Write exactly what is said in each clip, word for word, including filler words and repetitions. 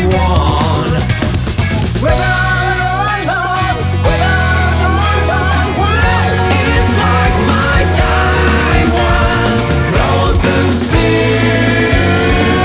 one. Without love, without love, it's like my time was frozen still.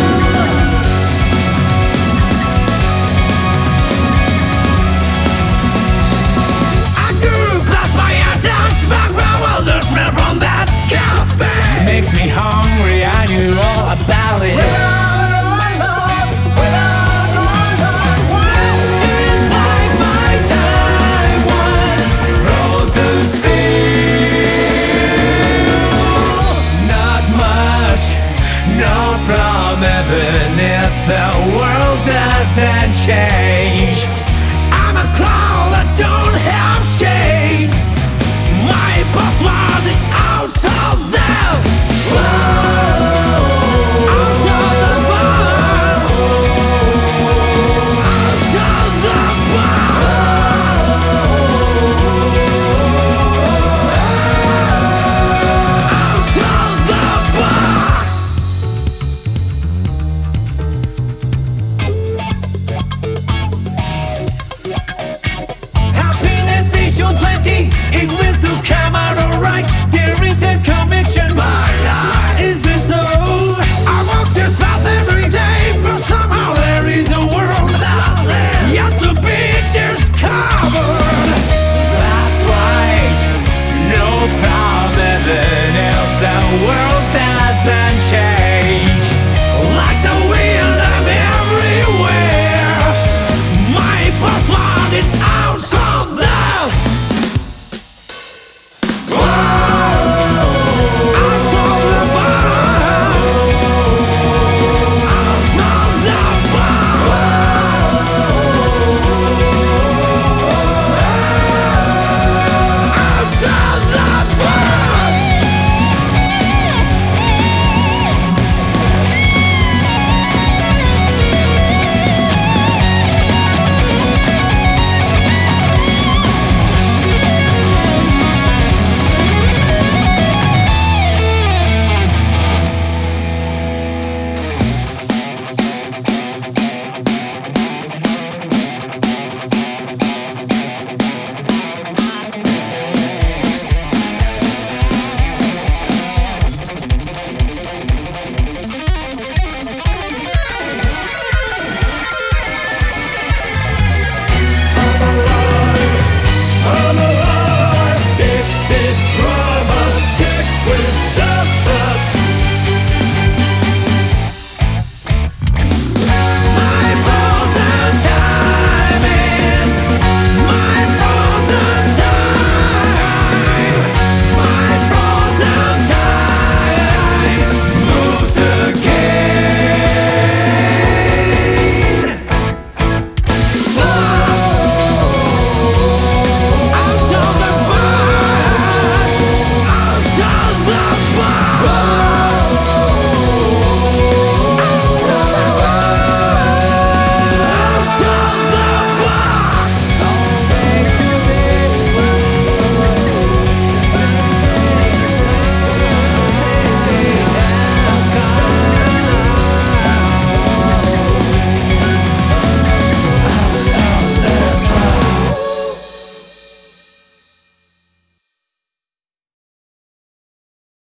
I grew past my atoms, back well, the smell from that cafe makes me hungry. I knew all about it. Without love, without love, it's like my time was frozen still. Not much, no problem, even if the world doesn't change.